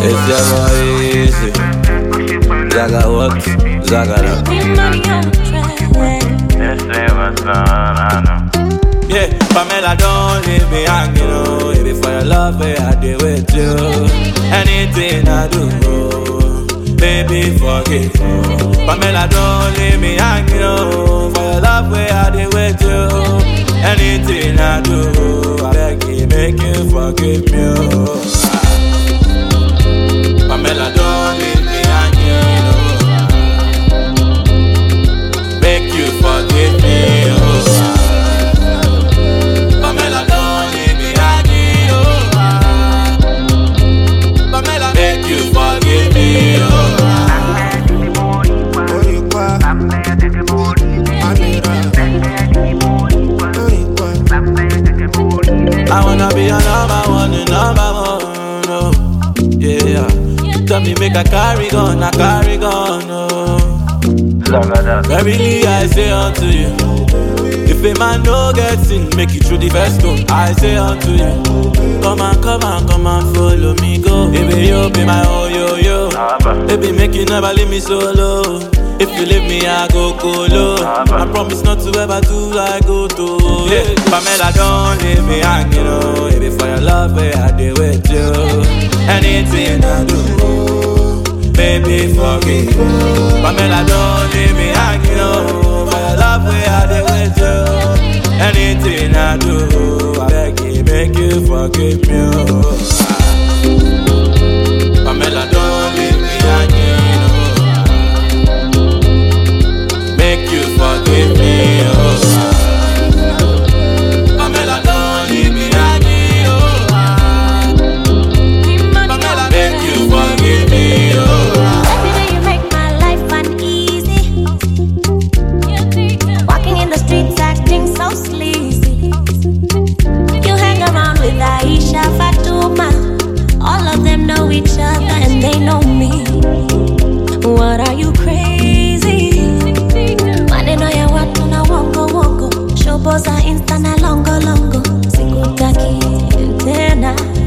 It's never easy. Zaga what? Zaga that. Yeah, Pamela, don't leave me hanging, oh. If for your love, I did with you. Anything I do, baby, forgive me. Pamela, don't leave me hanging, oh. For your love, I did with you. Anything I do, I beg you, make you forgive me, oh. Pamela, don't leave me hanging, oh. Make you forgive me, oh. I wanna be your number one, oh. Yeah. Tell me make a carry gun, oh. Verily I say unto you, if a man no gets in, make it through the first stone. I say unto you, come and follow me go. Baby, you be my oh yo. Baby, make you never leave me solo. If you leave me, I go low. I promise not to ever do like go to. Yeah, Pamela, don't leave me hanging, oh. Baby, for your love, I did with you. Anything I do, baby, forgive. Pamela, don't leave me hanging, oh. For your love, I did with you. Anything I do, I beg you, make you forgive me, oh. Pamela, don't leave me hanging, oh. Make you forgive me, oh. Pamela, don't leave me hanging, oh. Pamela, make you forgive me, oh. Every day you make my life uneasy. Walking in the streets acting so sleazy. You hang around with Aisha, Fatuma. All of them know each other and they know me. What are you crazy? Maneno ya watu na wongo. Shoboza insta na longo. Sikutaki tena.